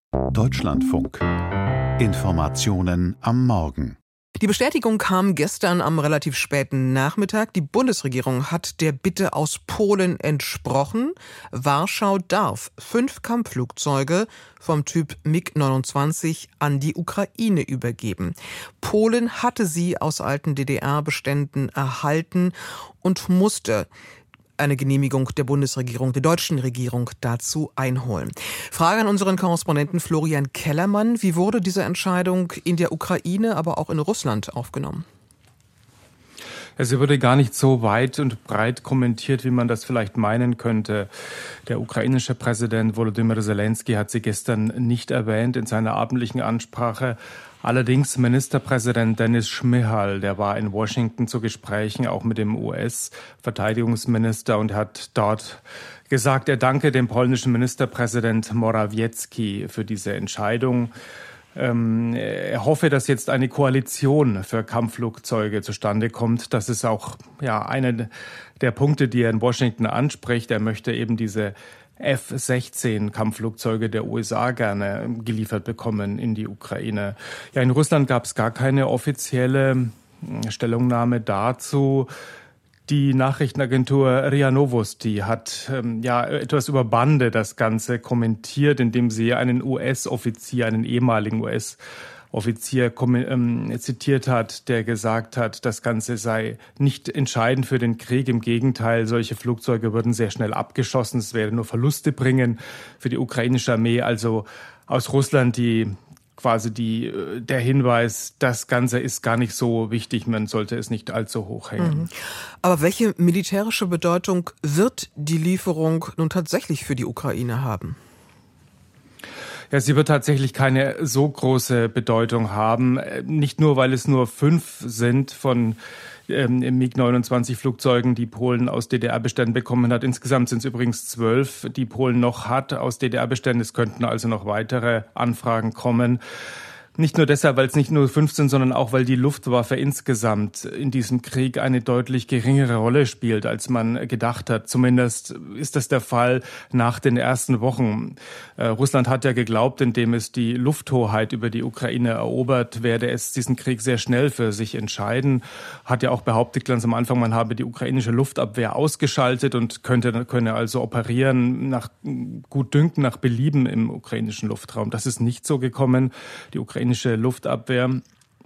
Deutschlandfunk. Informationen am Morgen. Die Bestätigung kam gestern am relativ späten Nachmittag. Die Bundesregierung hat der Bitte aus Polen entsprochen. Warschau darf 5 Kampfflugzeuge vom Typ MiG-29 an die Ukraine übergeben. Polen hatte sie aus alten DDR-Beständen erhalten und musste eine Genehmigung der Bundesregierung, der deutschen Regierung dazu einholen. Frage an unseren Korrespondenten Florian Kellermann. Wie wurde diese Entscheidung in der Ukraine, aber auch in Russland aufgenommen? Sie wurde gar nicht so weit und breit kommentiert, wie man das vielleicht meinen könnte. Der ukrainische Präsident Volodymyr Zelensky hat sie gestern nicht erwähnt in seiner abendlichen Ansprache. Allerdings Ministerpräsident Denis Šmyhal, der war in Washington zu Gesprächen, auch mit dem US-Verteidigungsminister, und hat dort gesagt, er danke dem polnischen Ministerpräsident Morawiecki für diese Entscheidung. Er hoffe, dass jetzt eine Koalition für Kampfflugzeuge zustande kommt. Das ist auch einer der Punkte, die er in Washington anspricht. Er möchte eben diese F-16 Kampfflugzeuge der USA gerne geliefert bekommen in die Ukraine. Ja, in Russland gab es gar keine offizielle Stellungnahme dazu. Die Nachrichtenagentur RIA Novosti hat etwas über Bande das Ganze kommentiert, indem sie einen US-Offizier, einen ehemaligen US-Offizier zitiert hat, der gesagt hat, das Ganze sei nicht entscheidend für den Krieg. Im Gegenteil, solche Flugzeuge würden sehr schnell abgeschossen. Es werde nur Verluste bringen für die ukrainische Armee. Also aus Russland der Hinweis, das Ganze ist gar nicht so wichtig, man sollte es nicht allzu hoch hängen. Aber welche militärische Bedeutung wird die Lieferung nun tatsächlich für die Ukraine haben? Ja, sie wird tatsächlich keine so große Bedeutung haben. Nicht nur, weil es nur 5 sind von MiG-29 Flugzeugen, die Polen aus DDR-Beständen bekommen hat. Insgesamt sind es übrigens 12, die Polen noch hat aus DDR-Beständen. Es könnten also noch weitere Anfragen kommen. Nicht nur deshalb, weil es nicht nur 15, sondern auch, weil die Luftwaffe insgesamt in diesem Krieg eine deutlich geringere Rolle spielt, als man gedacht hat. Zumindest ist das der Fall nach den ersten Wochen. Russland hat ja geglaubt, indem es die Lufthoheit über die Ukraine erobert, werde es diesen Krieg sehr schnell für sich entscheiden. Hat ja auch behauptet ganz am Anfang, man habe die ukrainische Luftabwehr ausgeschaltet und könne also operieren nach Gutdünken, nach Belieben im ukrainischen Luftraum. Das ist nicht so gekommen. Die ukrainische Luftabwehr,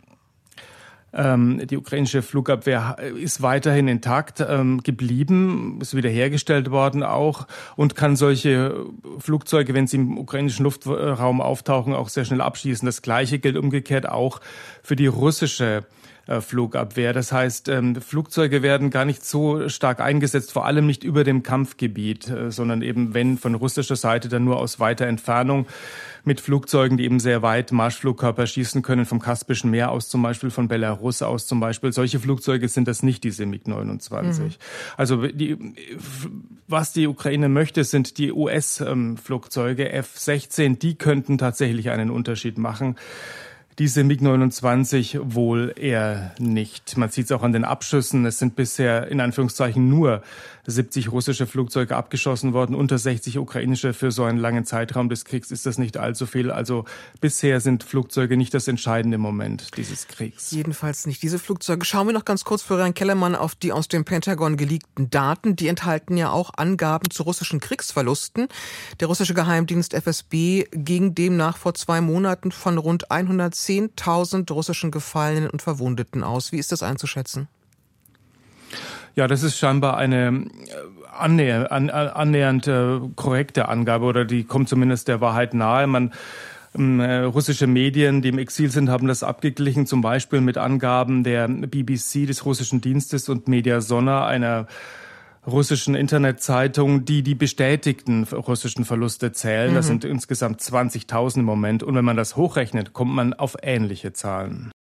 die ukrainische Flugabwehr ist weiterhin intakt geblieben, ist wiederhergestellt worden auch und kann solche Flugzeuge, wenn sie im ukrainischen Luftraum auftauchen, auch sehr schnell abschießen. Das Gleiche gilt umgekehrt auch für die russische Flugabwehr. Das heißt, Flugzeuge werden gar nicht so stark eingesetzt, vor allem nicht über dem Kampfgebiet, sondern eben, wenn von russischer Seite, dann nur aus weiter Entfernung mit Flugzeugen, die eben sehr weit Marschflugkörper schießen können, vom Kaspischen Meer aus zum Beispiel, von Belarus aus zum Beispiel. Solche Flugzeuge sind das nicht, diese MiG-29. Also was die Ukraine möchte, sind die US-Flugzeuge F-16. Die könnten tatsächlich einen Unterschied machen. Diese MiG-29 wohl eher nicht. Man sieht es auch an den Abschüssen. Es sind bisher in Anführungszeichen nur 70 russische Flugzeuge abgeschossen worden, unter 60 ukrainische. Für so einen langen Zeitraum des Kriegs ist das nicht allzu viel. Also bisher sind Flugzeuge nicht das entscheidende Moment dieses Kriegs. Jedenfalls nicht diese Flugzeuge. Schauen wir noch ganz kurz, Florian Kellermann, auf die aus dem Pentagon geleakten Daten. Die enthalten ja auch Angaben zu russischen Kriegsverlusten. Der russische Geheimdienst FSB ging demnach vor 2 Monaten von rund 110.000 russischen Gefallenen und Verwundeten aus. Wie ist das einzuschätzen? Ja, das ist scheinbar eine annähernd korrekte Angabe, oder die kommt zumindest der Wahrheit nahe. Russische Medien, die im Exil sind, haben das abgeglichen, zum Beispiel mit Angaben der BBC, des russischen Dienstes, und Mediasona, einer russischen Internetzeitung, die bestätigten russischen Verluste zählen. Das sind insgesamt 20.000 im Moment. Und wenn man das hochrechnet, kommt man auf ähnliche Zahlen.